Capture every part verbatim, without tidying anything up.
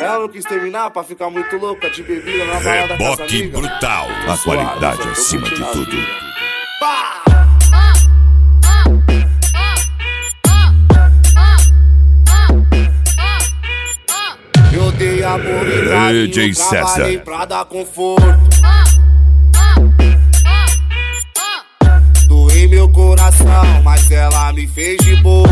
Ela não quis terminar pra ficar muito louca de bebida na balada com as Reboque amigas. brutal, a qualidade acima de tudo. Pá! Eu dei amor e carinho, D J trabalhei César. pra dar conforto. Doei meu coração, mas ela me fez de bobo.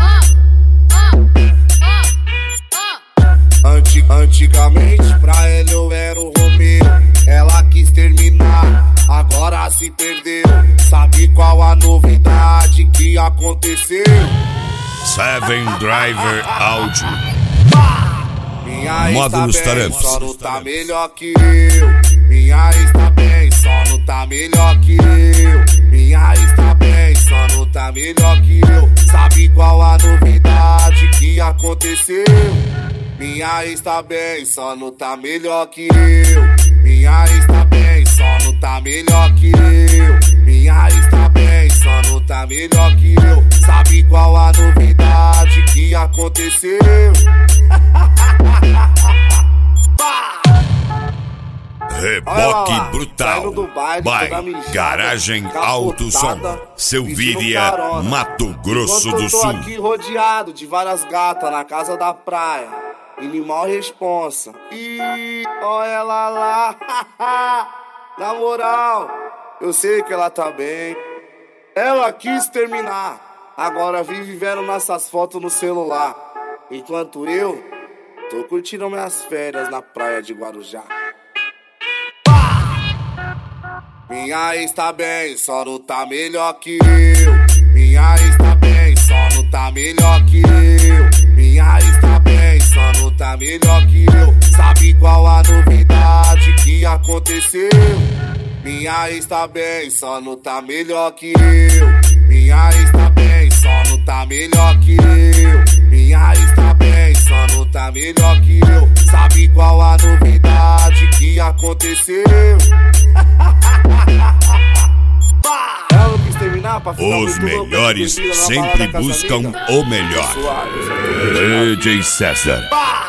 Antig Antigamente pra ela eu era o Romeu. Ela quis terminar, agora se perdeu. Sabe qual a novidade que aconteceu? Seven Driver Audio. Minha ex Módulo tá dos bem, talentos. só não tá melhor que eu. Minha ex tá bem, só não tá melhor que eu. Minha ex tá bem, só não tá melhor que eu. Sabe qual a novidade que aconteceu? Minha ex tá bem, só não tá melhor que eu. Minha ex tá bem, só não tá melhor que eu. Minha ex tá bem, só não tá melhor que eu. Sabe qual a novidade que aconteceu? Reboque Saindo brutal. do baile, By toda mijada, Garagem capotada, Alto Som. pedindo Selvíria, carona. Mato Grosso Enquanto do eu tô Sul. aqui rodeado de várias gatas na casa da praia. Animal responsa. Ih, ó ela lá. Na moral, eu sei que ela tá bem. Ela quis terminar, agora vive vendo nossas fotos no celular. Enquanto eu tô curtindo minhas férias na praia de Guarujá. Minha ex tá bem, só não tá melhor que eu. Minha ex tá bem, só não tá melhor que eu. Minha ex tá bem, só não tá melhor que eu. Sabe qual a novidade que aconteceu? Minha ex tá bem, só não tá melhor que eu. Minha ex tá bem, só não tá melhor que eu. Minha ex tá bem, só não tá melhor que eu. Sabe qual a novidade que aconteceu? Ela não quis terminar pra ficar Os muito louca de melhores bebida na sempre balada com as buscam amigas. o melhor. Suave, D J César. Pá!